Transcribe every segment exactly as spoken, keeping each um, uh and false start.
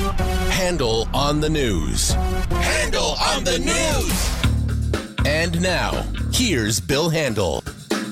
Handel on the News. Handel on the News. And now, here's Bill Handel.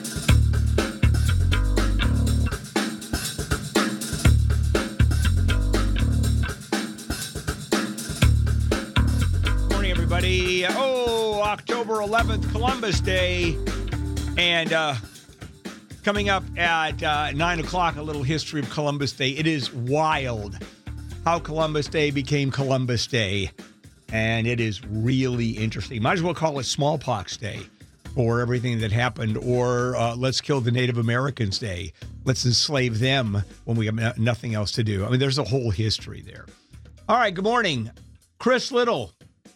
Morning, everybody. Oh, October eleventh, Columbus Day. And uh, coming up at uh, nine o'clock, a little history of Columbus Day. It is wild how Columbus Day became Columbus Day. And it is really interesting. Might as well call it Smallpox Day for everything that happened. Or uh, let's kill the Native Americans Day. Let's enslave them when we have nothing else to do. I mean, there's a whole history there. All right, good morning. Chris Little.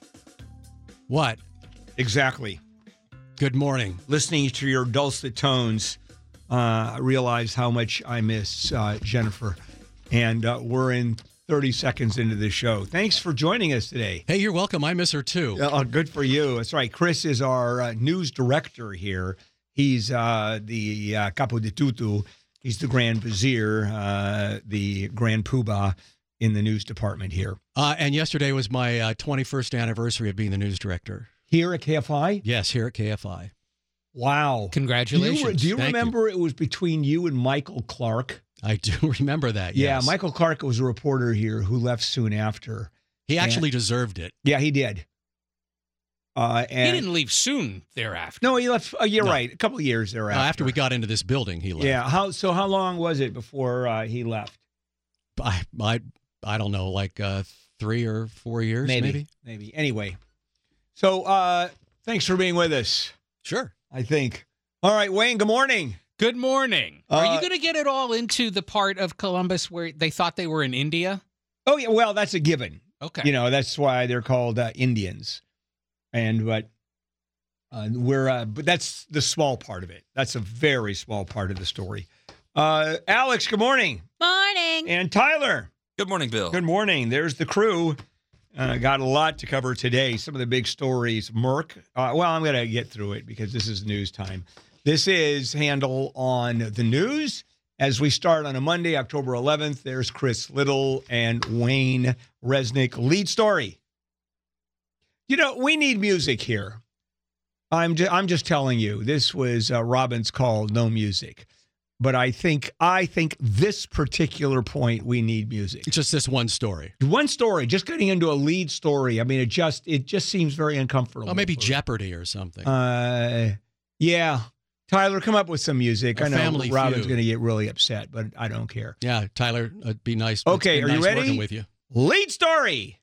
What? Exactly. Good morning. Listening to your dulcet tones, uh, I realize how much I miss uh, Jennifer. And uh, we're in thirty seconds into the show. Thanks for joining us today. Hey, you're welcome. I miss her too. Uh, good for you. That's right. Chris is our uh, news director here. He's uh, the uh, capo di tutto. He's the grand vizier, uh, the grand poobah in the news department here. Uh, and yesterday was my uh, twenty-first anniversary of being the news director. Here at K F I? Yes, here at K F I. Wow. Congratulations. Do you, do you Thank remember you. It was between you and Michael Clark? I do remember that, Yeah, yes. Michael Clark was a reporter here who left soon after. He actually and, deserved it. Yeah, he did. Uh, and he didn't leave soon thereafter. No, he left. Uh, you're No. right. A couple of years thereafter. Uh, after we got into this building, he left. Yeah. How so? How long was it before uh, he left? I, I, I don't know, like uh, three or four years, maybe. Maybe. Maybe. Anyway, so uh, thanks for being with us. Sure. I think. All right, Wayne. Good morning. Good morning. Are Uh, you going to get it all into the part of Columbus where they thought they were in India? Oh yeah. Well, that's a given. Okay. You know, that's why they're called uh, Indians, and but uh, we're uh, but that's the small part of it. That's a very small part of the story. Uh, Alex, good morning. Morning. And Tyler. Good morning, Bill. Good morning. There's the crew. Uh, got a lot to cover today. Some of the big stories. Merck. Uh, well, I'm going to get through it because this is news time. This is Handel on the News. As we start on a Monday, October eleventh, there's Chris Little and Wayne Resnick. Lead story. You know, we need music here. I'm, ju- I'm just telling you, this was uh, Robin's call, no music. But I think I think this particular point, we need music. It's just this one story. One story, just getting into a lead story. I mean, it just it just seems very uncomfortable. Oh, maybe for- Jeopardy or something. Uh, yeah. Tyler, come up with some music. A I know Family Robin's Feud. going to get really upset, but I don't care. yeah, Tyler, it'd be nice. Okay, it's been are you nice ready? working with you. Lead story.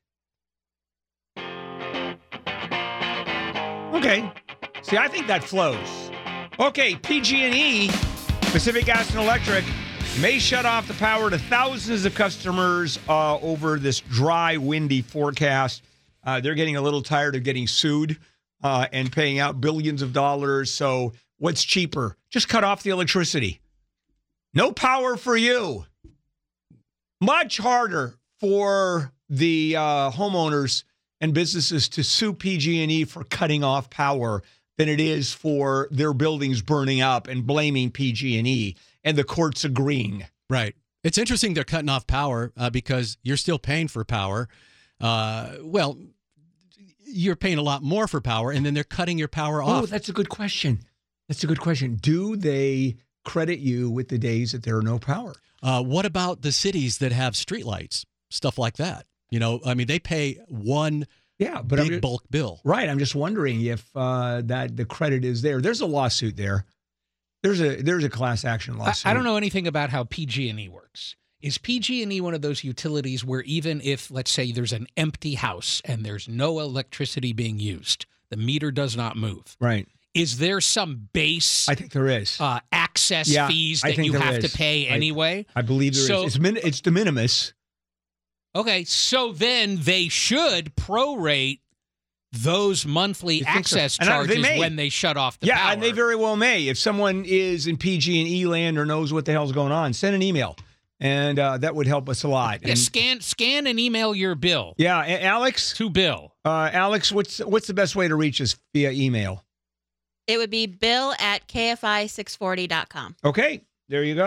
Okay. See, I think that flows. Okay, P G and E, Pacific Gas and Electric, may shut off the power to thousands of customers uh, over this dry, windy forecast. Uh, they're getting a little tired of getting sued uh, and paying out billions of dollars. So what's cheaper? Just cut off the electricity. No power for you. Much harder for the uh, homeowners and businesses to sue P G and E for cutting off power than it is for their buildings burning up and blaming P G and E and the courts agreeing. Right. It's interesting they're cutting off power uh, because you're still paying for power. Uh, well, you're paying a lot more for power, and then they're cutting your power off. Oh, that's a good question. That's a good question. Do they credit you with the days that there are no power? Uh, what about the cities that have streetlights, stuff like that? You know, I mean, they pay one Yeah, but big I'm just, bulk bill. right. I'm just wondering if uh, that the credit is there. There's a lawsuit there. There's a there's a class action I, lawsuit. I don't know anything about how P G and E works. Is P G and E one of those utilities where even if, let's say, there's an empty house and there's no electricity being used, the meter does not move? Right. Is there some base I think there is. uh, access Yeah, fees I that think you there have is. to pay I- anyway? I believe there is. So- It's min, it's de minimis. Okay, so then they should prorate those monthly You think so? access And I- they charges may. when they shut off the yeah, power. and they very well may. If someone is in P G and E land or knows what the hell's going on, send an email, and uh, that would help us a lot. Yeah, And- scan scan and email your bill yeah, A- Alex. to Bill. Uh, Alex, what's what's the best way to reach us via email? It would be bill at K F I six forty dot com. Okay, there you go.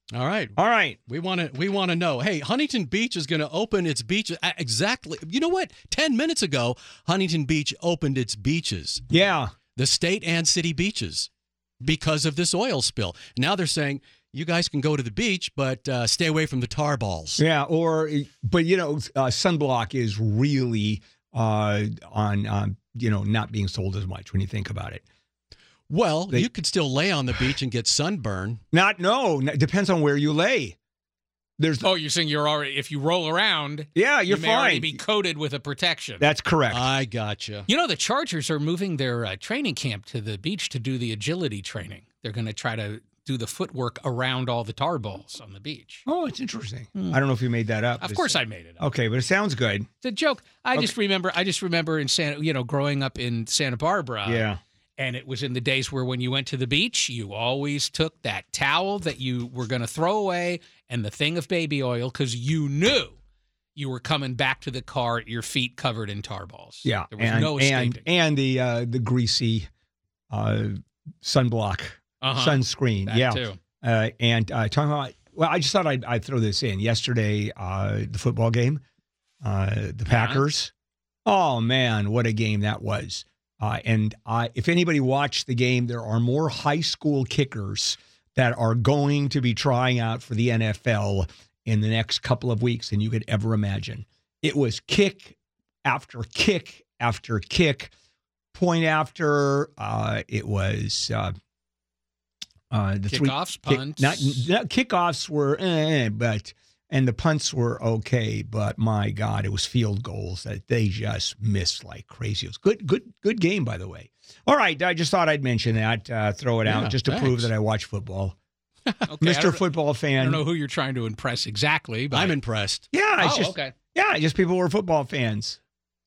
All right. All right. We want to we want to know. Hey, Huntington Beach is going to open its beaches exactly. You know what? ten minutes ago, Huntington Beach opened its beaches. Yeah. The state and city beaches because of this oil spill. Now they're saying you guys can go to the beach, but uh, stay away from the tar balls. Yeah, or but you know, uh, sunblock is really uh, on um, you know not being sold as much when you think about it. Well, They- you could still lay on the beach and get sunburn. Not no, it depends on where you lay. There's Oh, you're saying you're already, if you roll around, yeah, you're you may already fine. be coated with a protection. That's correct. I gotcha. You know, the Chargers are moving their uh, training camp to the beach to do the agility training. They're going to try to do the footwork around all the tar balls on the beach. oh, it's interesting. I don't know if you made that up. Of It's- course I made it up. Okay, but it sounds good. It's a joke. I just remember I just remember in Santa, you know, growing up in Santa Barbara. Yeah. And it was in the days where when you went to the beach, you always took that towel that you were going to throw away and the thing of baby oil because you knew you were coming back to the car, your feet covered in tar balls. Yeah, There was and no and escaping. and the uh, the greasy uh, sunblock Uh-huh. sunscreen. That yeah, too. Uh, and uh, talking about well, I just thought I'd, I'd throw this in. Yesterday, uh, the football game, uh, the Packers. Oh man, what a game that was! Uh, and I, if anybody watched the game, there are more high school kickers that are going to be trying out for the N F L in the next couple of weeks than you could ever imagine. It was kick after kick after kick, point after. Uh, it was uh, uh, the three Kickoffs, kick- punts. not, not kickoffs were, eh, but and the punts were okay. But my God, it was field goals that they just missed like crazy. It was good, good, good game, by the way. All right, I just thought I'd mention that, uh, throw it Yeah, out just to thanks. prove that I watch football. Okay, I Mister don't- Football I fan. don't know who you're trying to impress exactly, but I'm impressed. Yeah, it's Oh, just okay. yeah, just people who are football fans.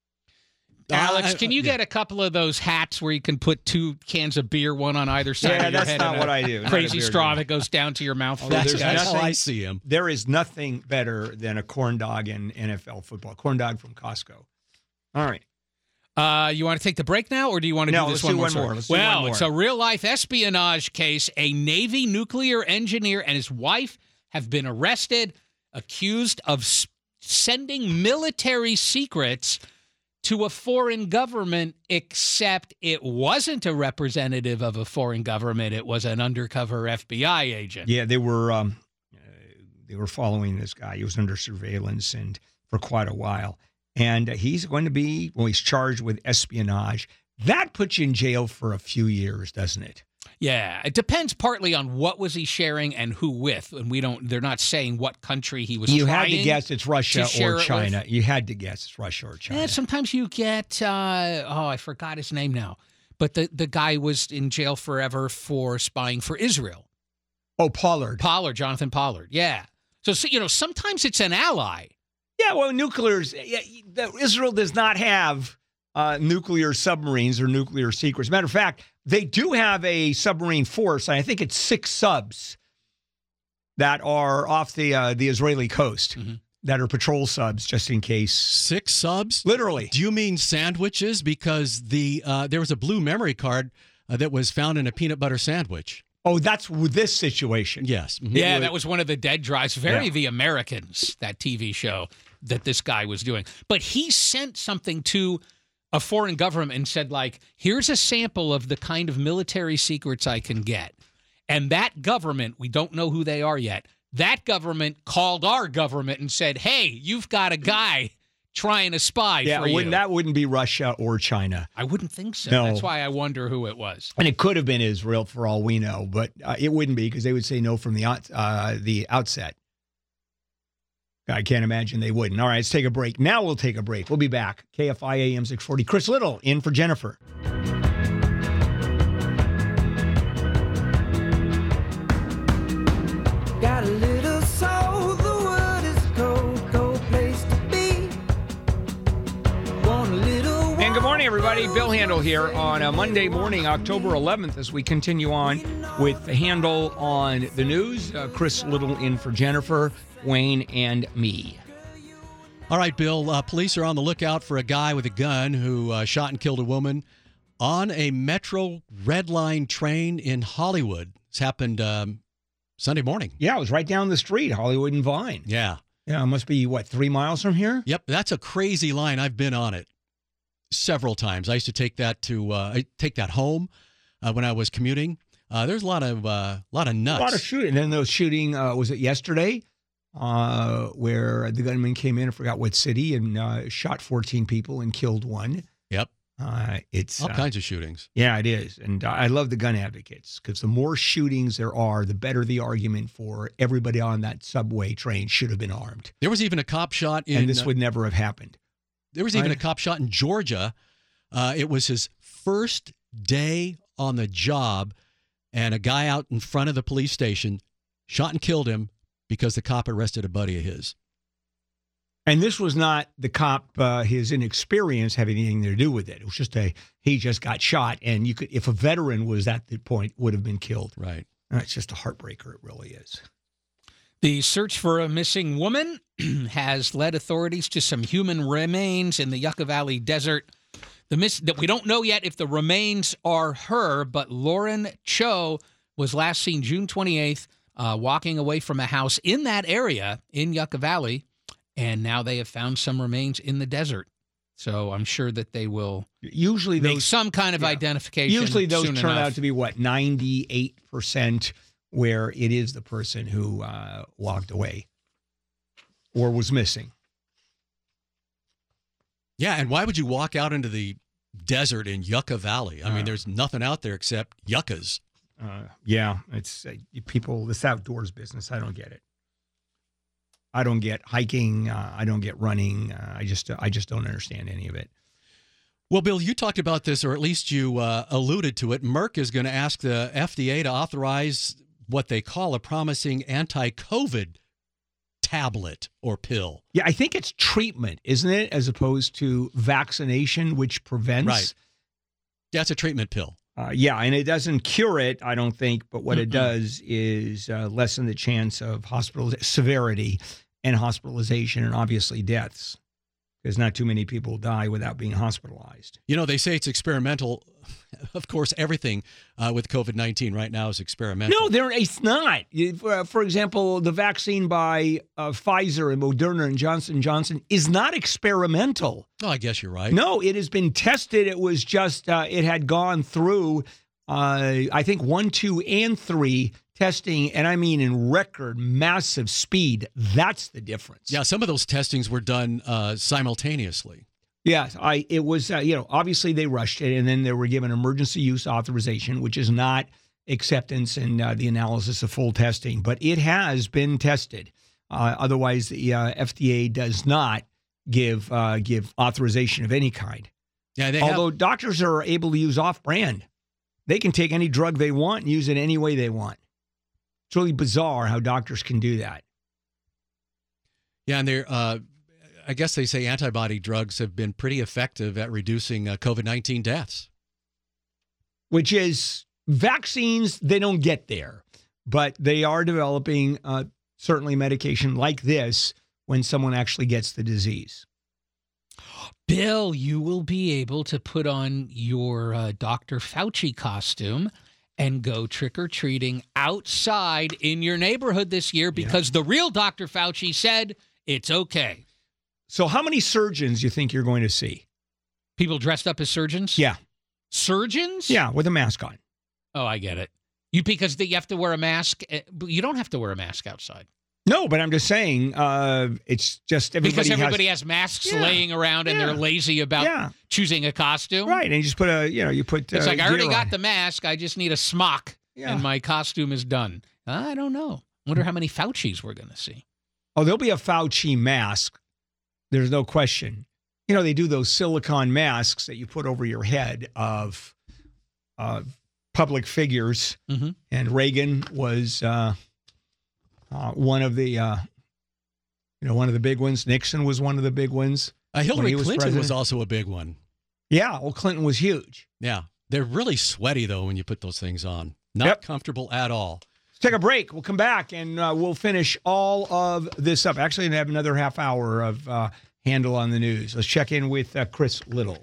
Alex, Uh, can you yeah. get a couple of those hats where you can put two cans of beer, one on either side Yeah, of your that's head? not and what a I do. Not a Crazy beer straw drink. that goes down to your mouth. Although That's, there's that's how nothing- I see him. There is nothing better than a corn dog in N F L football. Corn dog from Costco. All right. Uh, you want to take the break now, or do you want to No, do this let's one do more? one more. story? Let's do well, one more. it's a real life espionage case. A Navy nuclear engineer and his wife have been arrested, accused of s- sending military secrets to a foreign government, except it wasn't a representative of a foreign government. It was an undercover F B I agent. Yeah, they were um, uh, they were following this guy. He was under surveillance and for quite a while. And uh, he's going to be, well, he's charged with espionage. That puts you in jail for a few years, doesn't it? Yeah, it depends partly on what was he sharing and who with, and we don't. They're not saying what country he was. You had trying to guess it's Russia to share or it China. with. You had to guess it's Russia or China. Yeah, sometimes you get. Uh, oh, I forgot his name now, but the the guy was in jail forever for spying for Israel. oh, Pollard. Pollard, Jonathan Pollard. Yeah. So, so you know, sometimes it's an ally. Yeah, well, nuclear's. Yeah, the- Israel does not have uh, nuclear submarines or nuclear secrets. Matter of fact, they do have a submarine force. And I think it's six subs that are off the uh, the Israeli coast Mhm. that are patrol subs, just in case. Six subs? Literally. Do you mean sandwiches? Because the uh, there was a blue memory card uh, that was found in a peanut butter sandwich. Oh, that's with this situation. Yes. Mhm. Yeah, was- that was one of the dead drives. Very Yeah. The Americans, that T V show that this guy was doing. But he sent something to a foreign government and said, like, here's a sample of the kind of military secrets I can get. And that government, we don't know who they are yet, that government called our government and said, hey, you've got a guy trying to spy Yeah, for you. wouldn't, that wouldn't be Russia or China. I wouldn't think so. No. That's why I wonder who it was. And it could have been Israel for all we know, but uh, it wouldn't be because they would say no from the out, uh, the outset. I can't imagine they wouldn't. All right, let's take a break. Now we'll take a break. We'll be back. K F I A M six forty. Chris Little in for Jennifer. Got a little soul, the world is cold, cold place to be. Want a little And good morning, everybody. Bill Handel here on a Monday morning, October eleventh, as we continue on with the Handel on the news. Uh, Chris Little in for Jennifer, Wayne, and me. All right, Bill. Uh, police are on the lookout for a guy with a gun who uh, shot and killed a woman on a Metro Red Line train in Hollywood. This happened um, Sunday morning. Yeah, it was right down the street, Hollywood and Vine. Yeah. Yeah, it must be, what, three miles from here? Yep, that's a crazy line. I've been on it several times. I used to take that to uh, I take that home uh, when I was commuting. Uh, there's a lot of uh, lot of nuts. A lot of shooting. And then there was shooting, uh, was it yesterday, uh, where the gunman came in, I forgot what city, and uh, shot fourteen people and killed one. Yep. Uh, it's All uh, kinds of shootings. Yeah, it is. And I love the gun advocates because the more shootings there are, the better the argument for everybody on that subway train should have been armed. There was even a cop shot in. And this would never have happened. There was even Right. a cop shot in Georgia. Uh, it was his first day on the job, and a guy out in front of the police station shot and killed him because the cop arrested a buddy of his. And this was not the cop, uh, his inexperience having anything to do with it. It was just a, he just got shot. And you could, if a veteran was at the point, would have been killed. Right. Uh, It's just a heartbreaker. It really is. The search for a missing woman has led authorities to some human remains in the Yucca Valley Desert. The miss that we don't know yet if the remains are her, but Lauren Cho was last seen June twenty-eighth uh, walking away from a house in that area in Yucca Valley, and now they have found some remains in the desert. So I'm sure that they will Usually make those, some kind of yeah. identification. usually those soon turn enough. out to be what, ninety-eight percent where it is the person who uh, walked away or was missing. Yeah, and why would you walk out into the desert in Yucca Valley? I mean, Uh. there's nothing out there except yuccas. Uh, yeah, it's uh, people, this outdoors business. I don't get it. I don't get hiking. Uh, I don't get running. Uh, I just, I just don't understand any of it. Well, Bill, you talked about this, or at least you uh, alluded to it. Merck is going to ask the F D A to authorize what they call a promising anti-COVID tablet or pill. Yeah, I think it's treatment, isn't it, as opposed to vaccination, which prevents. Right. Yeah, it's a treatment pill. Uh, yeah, and it doesn't cure it, I don't think, but what it Mm-mm. does is uh, lessen the chance of hospital severity and hospitalization and obviously deaths, because not too many people die without being hospitalized. You know, they say it's experimental. Of course, everything uh, with COVID nineteen right now is experimental. No, there it's not. You- For, for example, the vaccine by uh, Pfizer and Moderna and Johnson and Johnson is not experimental. Oh, I guess you're right. No, it has been tested. It was just, uh, it had gone through, uh, I think, one, two, and three testing, and I mean in record massive speed. That's the difference. Yeah, some of those testings were done uh, simultaneously. Yes, I. It was, uh, you know, obviously they rushed it, and then they were given emergency use authorization, which is not acceptance and uh, the analysis of full testing, but it has been tested. Uh, otherwise, the uh, F D A does not give uh, give authorization of any kind. Yeah, they Although have, doctors are able to use off-brand, they can take any drug they want and use it any way they want. It's really bizarre how doctors can do that. yeah, and they're. Uh, I guess they say antibody drugs have been pretty effective at reducing uh, COVID nineteen deaths. Which is vaccines, they don't get there, but they are developing uh, certainly medication like this when someone actually gets the disease. Bill, you will be able to put on your uh, Doctor Fauci costume and go trick-or-treating outside in your neighborhood this year because the real Doctor Fauci said it's okay. So how many surgeons do you think you're going to see? People dressed up as surgeons? Yeah. Surgeons? Yeah, with a mask on. Oh, I get it. You because they, you have to wear a mask. uh, But you don't have to wear a mask outside. No, but I'm just saying, uh, it's just everybody Because everybody has, has, masks Yeah. laying around and Yeah. they're lazy about Yeah. choosing a costume. right, and you just put a, you know, you put. It's uh, like, I already gear got on. the mask. I just need a smock Yeah. and my costume is done. I don't know. Wonder how many Faucis we're going to see. Oh, there'll be a Fauci mask. There's no question. You know, they do those silicone masks that you put over your head of uh, public figures. Mhm. And Reagan was uh, uh, one of the, uh, you know, one of the big ones. Nixon was one of the big ones. Uh, Hillary he was Clinton was president. also a big one. Yeah, well, Clinton was huge. Yeah, they're really sweaty though when you put those things on. Not Yep. comfortable at all. Let's take a break. We'll come back and uh, we'll finish all of this up. Actually, we have another half hour of uh, Handle on the News. Let's check in with uh, Chris Little.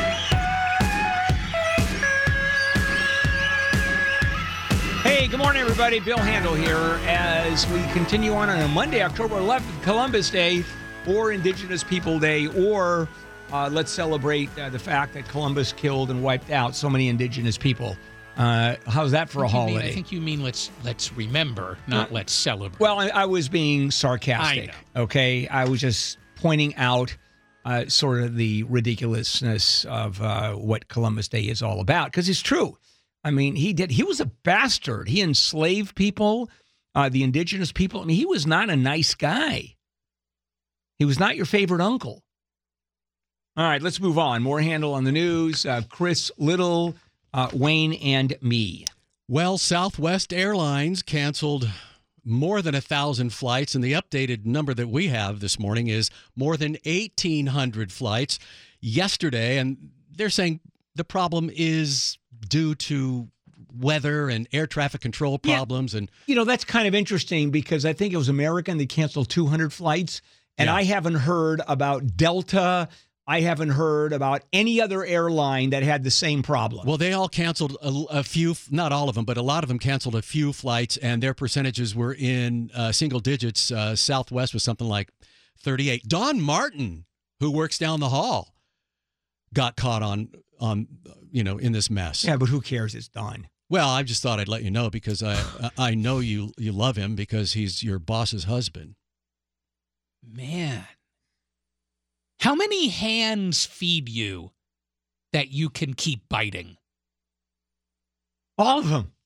Hey, good morning, everybody. everybody. Bill Handel here as we continue on on a Monday, October eleventh, Columbus Day, or Indigenous People Day, or uh, let's celebrate uh, the fact that Columbus killed and wiped out so many Indigenous people. Uh, how's that for a holiday? Mean, I think you mean let's let's remember, not uh, let's celebrate. Well, I, I was being sarcastic. I know. Okay, I was just pointing out uh, sort of the ridiculousness of uh, what Columbus Day is all about, because it's true. I mean, he did. He was a bastard. He enslaved people, uh, the Indigenous people. I mean, he was not a nice guy. He was not your favorite uncle. All right, let's move on. More Handel on the news. Uh, Chris Little, uh, Wayne, and me. Well, Southwest Airlines canceled more than a thousand flights, and the updated number that we have this morning is more than eighteen hundred flights yesterday, and they're saying the problem is due to weather and air traffic control problems. Yeah. And you know, that's kind of interesting because I think it was American. They canceled two hundred flights, and yeah. I haven't heard about Delta. I haven't heard about any other airline that had the same problem. Well, they all canceled a, a few, not all of them, but a lot of them canceled a few flights, and their percentages were in uh, single digits. Uh, Southwest was something like thirty-eight. Don Martin, who works down the hall, got caught on, on you know, in this mess. Yeah, but who cares? It's Don. Well, I just thought I'd let you know because I I know you you love him because he's your boss's husband. Man. How many hands feed you that you can keep biting? All of them.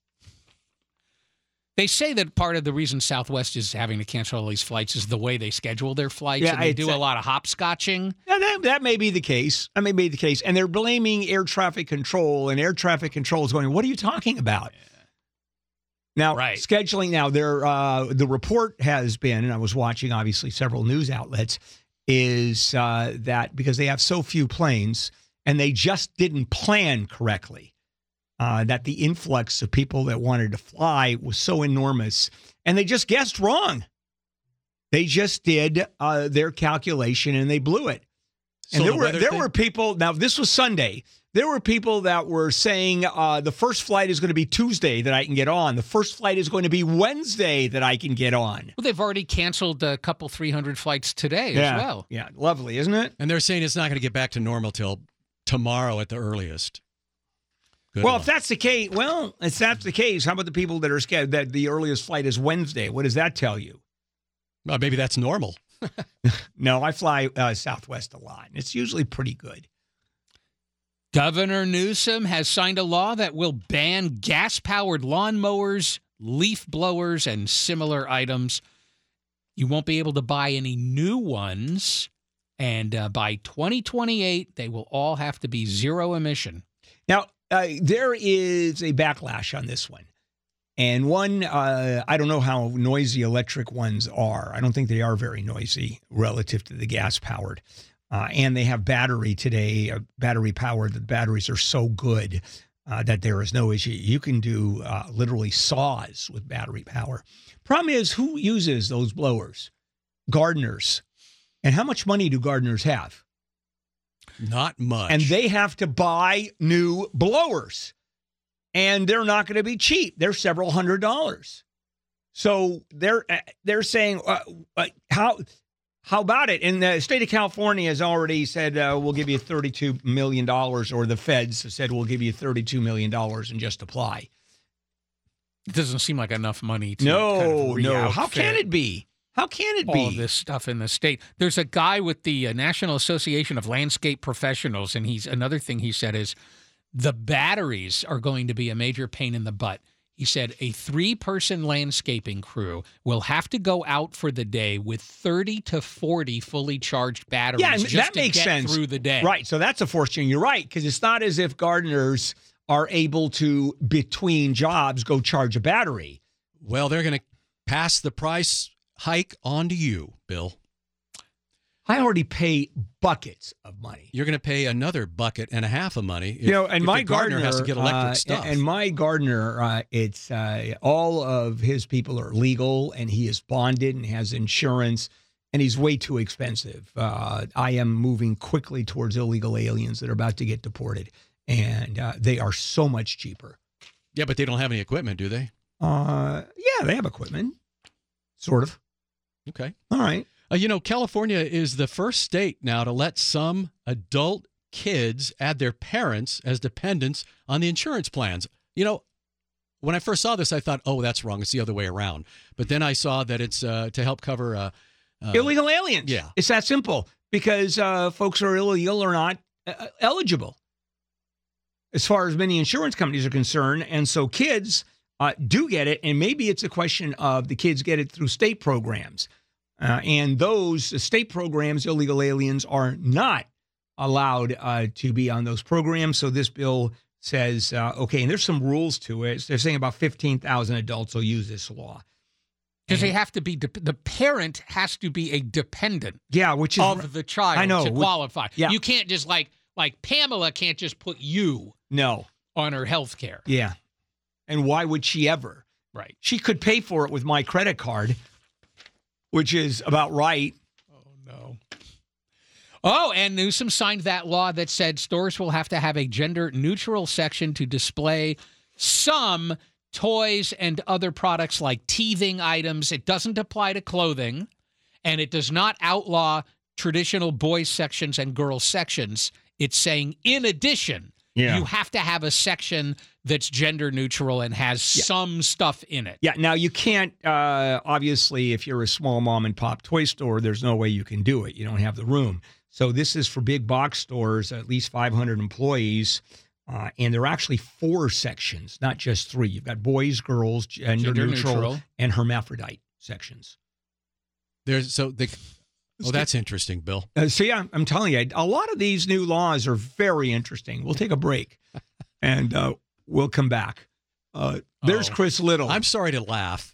They say that part of the reason Southwest is having to cancel all these flights is the way they schedule their flights. Yeah, and they do a a lot of hopscotching. Yeah, that, that may be the case. That may be the case. And they're blaming air traffic control, and air traffic control is going, what are you talking about? Yeah. Now, right. scheduling, now, there, uh, the report has been, and I was watching, obviously, several news outlets, is uh, that because they have so few planes and they just didn't plan correctly, uh, that the influx of people that wanted to fly was so enormous, and they just guessed wrong. They just did uh, their calculation and they blew it. And so there the were there thing- were people, now this was Sunday, there were people that were saying uh, the first flight is going to be Tuesday that I can get on. The first flight is going to be Wednesday that I can get on. Well, they've already canceled a couple three hundred flights today yeah. as well. Yeah, lovely, isn't it? And they're saying it's not going to get back to normal till tomorrow at the earliest. Good well, luck. if that's the case, well, if that's the case, how about the people that are scared that the earliest flight is Wednesday? What does that tell you? Well, maybe that's normal. No, I fly uh, Southwest a lot, and it's usually pretty good. Governor Newsom has signed a law that will ban gas-powered lawnmowers, leaf blowers, and similar items. You won't be able to buy any new ones, and uh, by twenty twenty-eight, they will all have to be zero emission. Now, uh, there is a backlash on this one. And one, uh, I don't know how noisy electric ones are. I don't think they are very noisy relative to the gas-powered. Uh, and they have battery today, uh, battery powered. The batteries are so good uh, that there is no issue. You can do uh, literally saws with battery power. Problem is, who uses those blowers? Gardeners. And how much money do gardeners have? Not much. And they have to buy new blowers. And they're not going to be cheap. They're several hundred dollars. So they're they're saying, uh, uh, how... How about it? And the state of California has already said, uh, we'll give you thirty-two million dollars, or the feds have said, we'll give you thirty-two million dollars and just apply. It doesn't seem like enough money to No, kind of no. How can it be? How can it be? All this stuff in the state. There's a guy with the uh, National Association of Landscape Professionals, and he's another thing he said is the batteries are going to be a major pain in the butt. He said a three-person landscaping crew will have to go out for the day with thirty to forty fully charged batteries yeah, just that to makes get sense. through the day. Right, so that's a fortune. You're right, because it's not as if gardeners are able to, between jobs, go charge a battery. Well, they're going to pass the price hike on to you, Bill. I already pay buckets of money. You're going to pay another bucket and a half of money. If, you know, and if my the gardener, gardener has to get electric uh, stuff. And my gardener, uh, it's uh, all of his people are legal, and he is bonded and has insurance, and he's way too expensive. Uh, I am moving quickly towards illegal aliens that are about to get deported, and uh, they are so much cheaper. Yeah, but they don't have any equipment, do they? Uh, yeah, they have equipment, sort of. Okay. All right. Uh, you know, California is the first state now to let some adult kids add their parents as dependents on the insurance plans. You know, when I first saw this, I thought, oh, that's wrong. It's the other way around. But then I saw that it's uh, to help cover uh, uh, illegal aliens. Yeah. It's that simple because uh, folks are illegal or not uh, eligible as far as many insurance companies are concerned. And so kids uh, do get it. And maybe it's a question of the kids get it through state programs. Uh, and those state programs, illegal aliens are not allowed uh, to be on those programs. So this bill says, uh, okay, and there's some rules to it. They're saying about fifteen thousand adults will use this law. Because they have to be, de- the parent has to be a dependent Yeah, which is of the child I know. to qualify. Yeah. You can't just like, like Pamela can't just put you no. on her health care. Yeah. And why would she ever? Right. She could pay for it with my credit card, which is about right. Oh, no. Oh, and Newsom signed that law that said stores will have to have a gender-neutral section to display some toys and other products like teething items. It doesn't apply to clothing, and it does not outlaw traditional boys sections and girls sections. It's saying, in addition, Yeah. you have to have a section that's gender neutral and has Yeah. some stuff in it. Yeah. Now, you can't, uh, obviously, if you're a small mom and pop toy store, there's no way you can do it. You don't have the room. So this is for big box stores, at least five hundred employees. Uh, and there are actually four sections, not just three. You've got boys, girls, gender, Gender neutral, neutral. and hermaphrodite sections. There's so they. Oh, that's interesting, Bill. Uh, so, yeah, I'm telling you, a lot of these new laws are very interesting. We'll take a break, and uh, we'll come back. Uh, there's Oh. Chris Little. I'm sorry to laugh.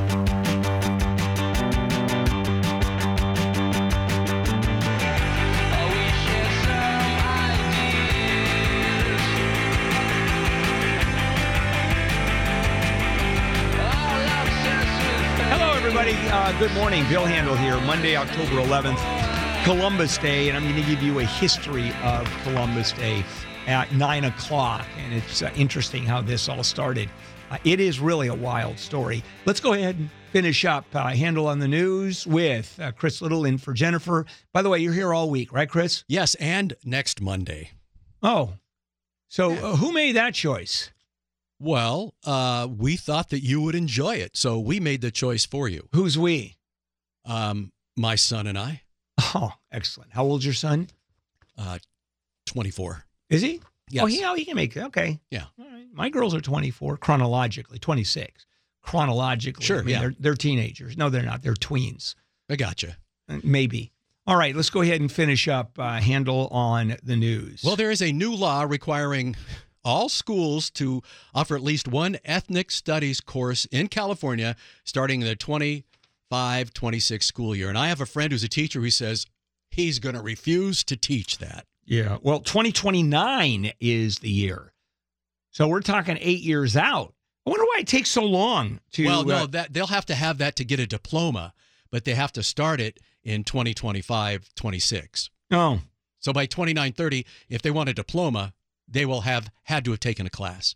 Hello, everybody. Uh, good morning. Bill Handel here. Monday, October eleventh, Columbus Day, and I'm going to give you a history of Columbus Day at nine o'clock, and it's uh, interesting how this all started. Uh, it is really a wild story. Let's go ahead and finish up uh, Handel on the News with uh, Chris Little in for Jennifer. By the way, you're here all week, right, Chris? Yes, and next Monday. Oh, so uh, who made that choice? Well, uh, we thought that you would enjoy it, so we made the choice for you. Who's we? Um, my son and I, Oh, excellent. How old's your son? uh, twenty-four. Is he? Yes. Oh, he, oh, he can make it. Okay. Yeah. All right. My girls are twenty-four, chronologically, twenty-six. Chronologically. Sure, I mean, yeah. They're, they're teenagers. No, they're not. They're tweens. I gotcha. Uh, Maybe. All right. Let's go ahead and finish up uh, Handle on the News. Well, there is a new law requiring all schools to offer at least one ethnic studies course in California starting in the twenty-five twenty-six school year. And I have a friend who's a teacher who says he's going to refuse to teach that. Yeah. Well, twenty twenty-nine is the year. So we're talking eight years out. I wonder why it takes so long to. Well, no, uh, that they'll have to have that to get a diploma, but they have to start it in twenty twenty-five twenty-six. oh. So by twenty-nine thirty, if they want a diploma, they will have had to have taken a class.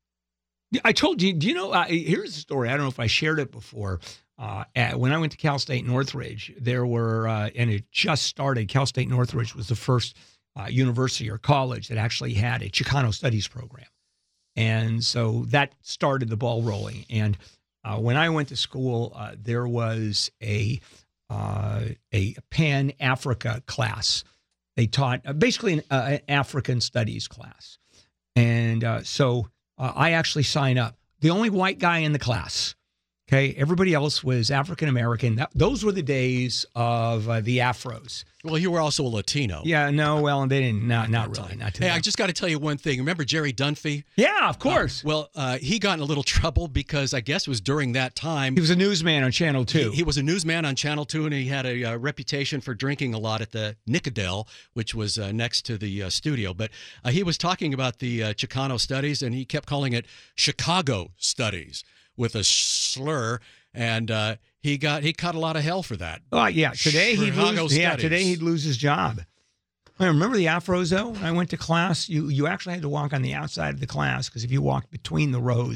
I told you, do you know, uh, here's the story. I don't know if I shared it before. Uh, at, when I went to Cal State Northridge, there were, uh, and it just started, Cal State Northridge was the first uh, university or college that actually had a Chicano studies program. And so that started the ball rolling. And uh, when I went to school, uh, there was a, uh, a Pan-Africa class. They taught uh, basically an, uh, an African studies class. And uh, so uh, I actually signed up. The only white guy in the class. Okay. Everybody else was African-American. That, those were the days of uh, the Afros. Well, you were also a Latino. Yeah, no, well, they didn't, not, not That really. time. Not to Hey, them. I just got to tell you one thing. Remember Jerry Dunphy? Yeah, of course. Uh, well, uh, he got in a little trouble because I guess it was during that time. He was a newsman on Channel two. He, he was a newsman on Channel two, and he had a uh, reputation for drinking a lot at the Nicodel, which was uh, next to the uh, studio. But uh, he was talking about the uh, Chicano studies, and he kept calling it Chicago studies with a slur, and uh, he got he caught a lot of hell for that. Oh, yeah. Today he'd Chicago lose. Yeah, studies. today he'd lose his job. I remember the Afros, though. When I went to class, you you actually had to walk on the outside of the class because if you walked between the rows,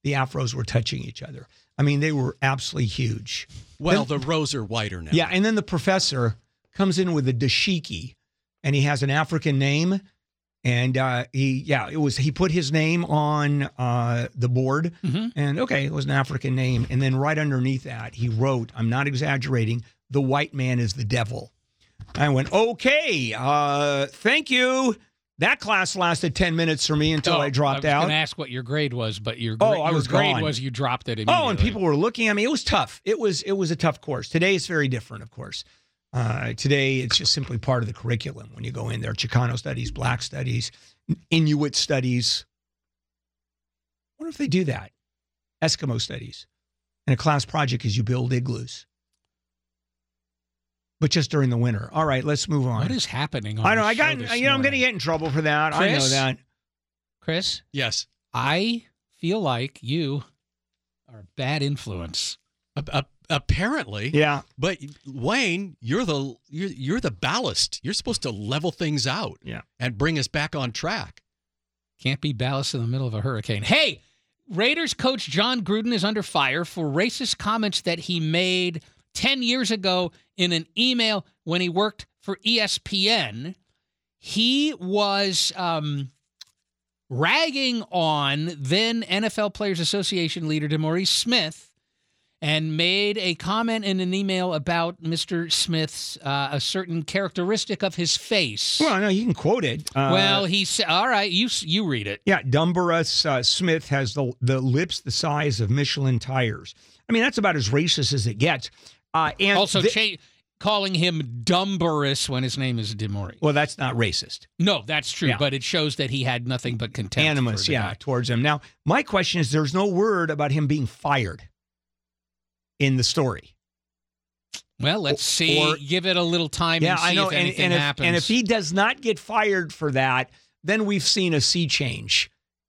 the afros were touching each other. I mean, they were absolutely huge. Well, Then- the rows are wider now. Yeah, and then the professor comes in with a dashiki, and he has an African name, and uh, he, yeah, it was he put his name on uh, the board, Mm-hmm. and okay, it was an African name, and then right underneath that, he wrote, I'm not exaggerating, the white man is the devil. I went, okay, uh, thank you. That class lasted ten minutes for me until Oh, I dropped I was out. going to ask what your grade was, but your, Oh, gra- I your was grade gone. was you dropped it immediately. Oh, and people were looking at me. It was tough. It was it was a tough course. Today it's very different, of course. Uh, today it's just simply part of the curriculum when you go in there. Chicano studies, Black studies, Inuit studies. I wonder if they do that. Eskimo studies. And a class project is you build igloos. But just during the winter. All right, let's move on. What is happening on I know. the I got. show this You know, I'm going to morning? get in trouble for that. I know Chris? that. Chris, Yes. I feel like you are a bad influence. A- a- apparently. Yeah. But Wayne, you're the you're, you're the ballast. You're supposed to level things out. Yeah. And bring us back on track. Can't be ballast in the middle of a hurricane. Hey, Raiders coach John Gruden is under fire for racist comments that he made ten years ago in an email when he worked for E S P N. He was um, ragging on then N F L Players Association leader DeMaurice Smith and made a comment in an email about Mister Smith's, uh, a certain characteristic of his face. Well, no, you can quote it. Uh, well, he said, all right, you you read it. Yeah, Dumbarus uh, Smith has the the lips the size of Michelin tires. I mean, that's about as racist as it gets. Uh, and Also, the- cha- calling him Dumbarus when his name is DeMaurice. well, that's not racist. No, that's true, Yeah. but it shows that he had nothing but contempt. Animus, for the yeah, guy. towards him. Now, my question is, there's no word about him being fired in the story. Well, let's see. Or- Give it a little time Yeah, and see I know. if And, anything and, if, happens. and if he does not get fired for that, then we've seen a sea change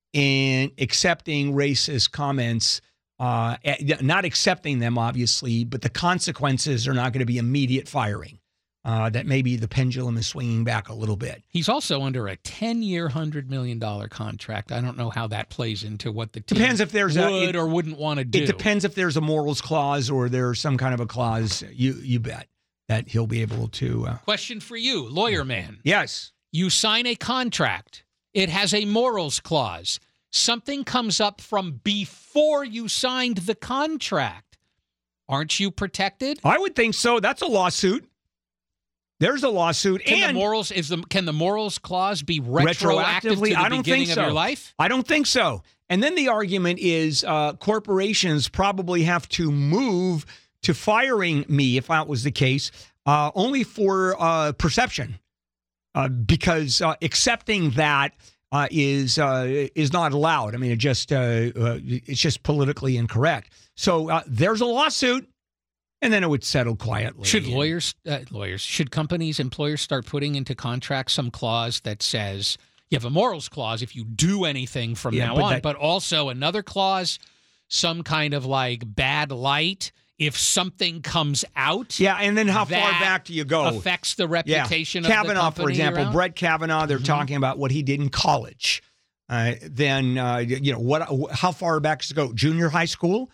in accepting racist comments. Uh, eh, not accepting them, obviously, but the consequences are not going to be immediate firing. Uh, that maybe the pendulum is swinging back a little bit. He's also under a ten-year, one hundred million dollars contract. I don't know how that plays into what the team Depends if there's a- would it- or wouldn't want to do. It depends if there's a morals clause or there's some kind of a clause. You you bet that he'll be able to. Uh, Question for you, lawyer man. yes. You sign a contract. It has a morals clause. Something comes up from before you signed the contract. Aren't you protected? I would think so. That's a lawsuit. There's a lawsuit. Can and the morals is the can the morals clause be retroactive to retroactively, the I don't beginning think of so. your life? I don't think so. And then the argument is uh, corporations probably have to move to firing me, if that was the case, uh, only for uh, perception, uh, because uh, accepting that uh, is uh, is not allowed. I mean, it just uh, uh, it's just politically incorrect. So uh, there's a lawsuit, and then it would settle quietly. Should lawyers, uh, lawyers, should companies, employers start putting into contracts some clause that says you have a morals clause if you do anything from Yeah, now but on, that- but also another clause, some kind of like bad light if something comes out. Yeah, and then how far that back do you go? affects the reputation yeah. of the Kavanaugh, company for example, you're out? Brett Kavanaugh, they're Mhm. talking about what he did in college. Uh, then, uh, you know, what? How far back does it go? Junior high school?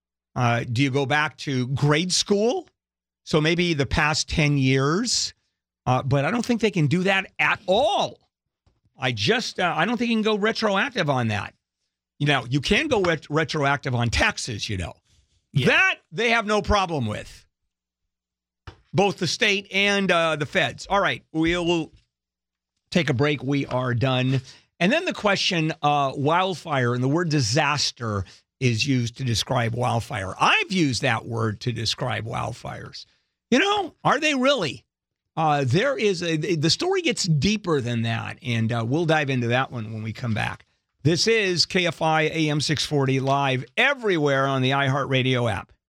Uh, do you go back to grade school? So maybe the past ten years. Uh, but I don't think they can do that at all. I just, uh, I don't think you can go retroactive on that. You know, you can go ret- retroactive on taxes, you know. Yeah. That they have no problem with. Both the state and uh, the feds. All right, we'll take a break. We are done. And then the question, uh, wildfire, and the word disaster is used to describe wildfire. I've used that word to describe wildfires. You know, are they really? Uh, there is a, the story gets deeper than that, and uh, we'll dive into that one when we come back. This is K F I A M six forty live everywhere on the iHeartRadio app.